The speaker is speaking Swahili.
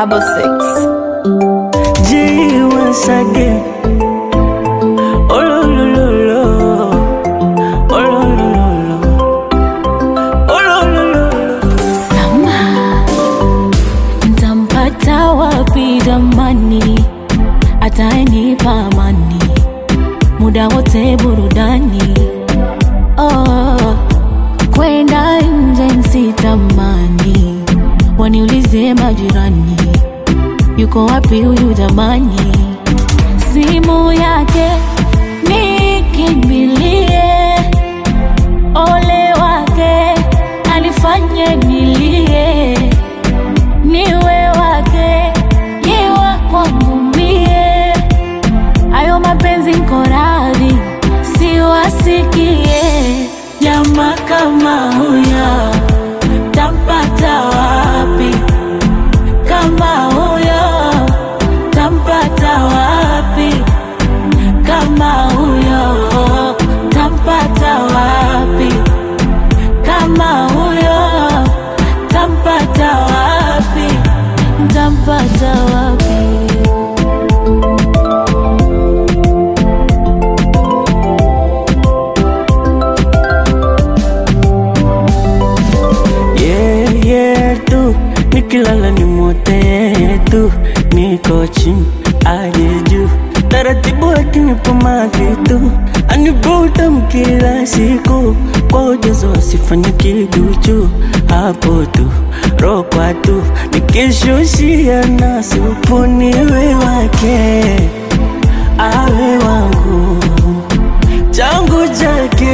666. G once again. Oh lo lo lo lo. Oh lo lo lo lo. Oh lo lo lo lo. Sama ntampata wapi damani, atanipa amani, muda wote burudani. Oh, kwenda nje sitamani, waniulize majirani, yuko wapi huyu jamani? Simu yake nikimbilie, ole wake alifanye nilie, niwe wake yewa kwangu mie, ayo mapenzi nkoradhi siwasikie. Jamaa kama huyo tampata wapi? Kama huyo tampata wapi? Kama huyo tampata wapi? Kama huyo tampata wapi? Tampata wapi? Nikilala ni mote tu, niko chini aje juu, taratibu akinipa mavitu, anivuta mkila siku, kwa ujazo asifanye kiduchu, hapo tu rokwa tu, nikishushia na supu, niwe wake awe wangu, changu chake